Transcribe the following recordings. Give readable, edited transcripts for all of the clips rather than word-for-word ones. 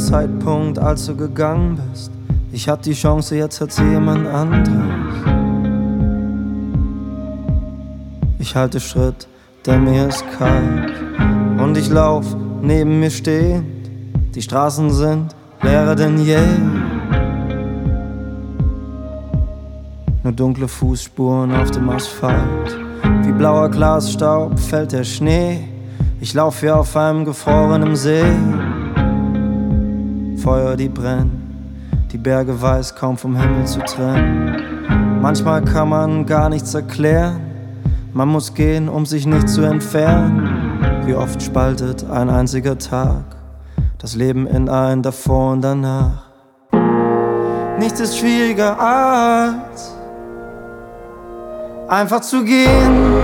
Zeitpunkt, als du gegangen bist. Ich hatte die Chance, jetzt hat sie jemand anderes. Ich halte Schritt, denn mir ist kalt und ich lauf neben mir stehend. Die Straßen sind leerer denn je. Nur dunkle Fußspuren auf dem Asphalt. Wie blauer Glasstaub fällt der Schnee. Ich lauf hier auf einem gefrorenen See. Feuer, die brennen, die Berge weiß kaum vom Himmel zu trennen. Manchmal kann man gar nichts erklären. Man muss gehen, um sich nicht zu entfernen. Wie oft spaltet ein einziger Tag das Leben in ein davor und danach. Nichts ist schwieriger als einfach zu gehen.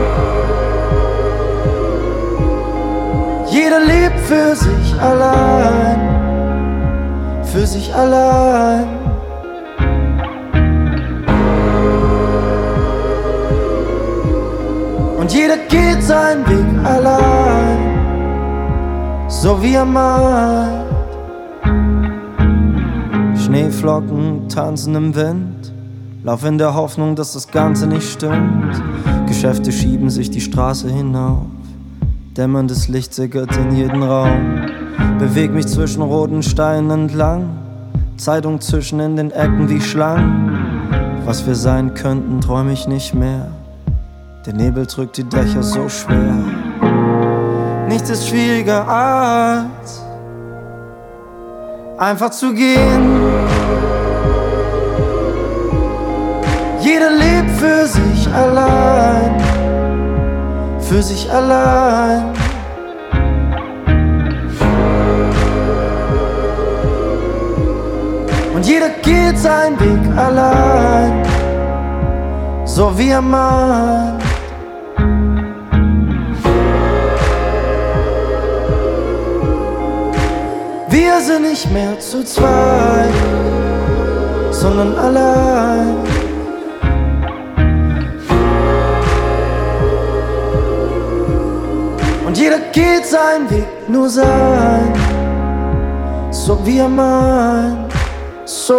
Jeder lebt für sich allein, für sich allein. Und jeder geht seinen Weg allein, so wie er meint. Schneeflocken tanzen im Wind, lauf in der Hoffnung, dass das Ganze nicht stimmt. Geschäfte schieben sich die Straße hinauf, dämmerndes Licht sickert in jeden Raum. Beweg mich zwischen roten Steinen entlang, Zeitung zischen in den Ecken wie Schlangen. Was wir sein könnten, träum ich nicht mehr. Der Nebel drückt die Dächer so schwer. Nichts ist schwieriger als einfach zu gehen. Jeder lebt für sich allein, für sich allein. Und jeder geht seinen Weg allein, so wie er meint. Wir sind nicht mehr zu zweit, sondern allein. Und jeder geht seinen Weg nur sein, so wie er meint, so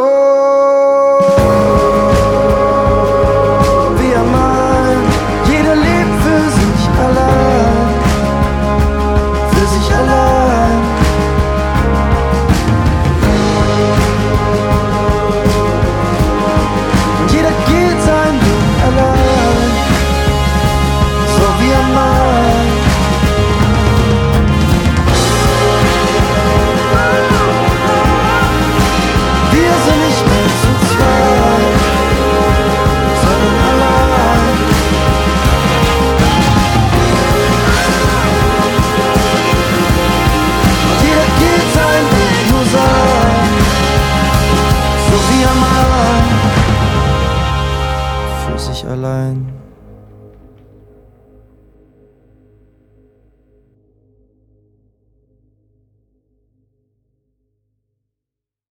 wie er meint. Jeder lebt für sich allein, für sich allein. Und jeder geht seinen Weg allein, so wie er meint. Wir sind nicht mehr zu zweit, sondern allein. Und jeder geht seinen Weg nur sein, so wie er meint, für sich allein.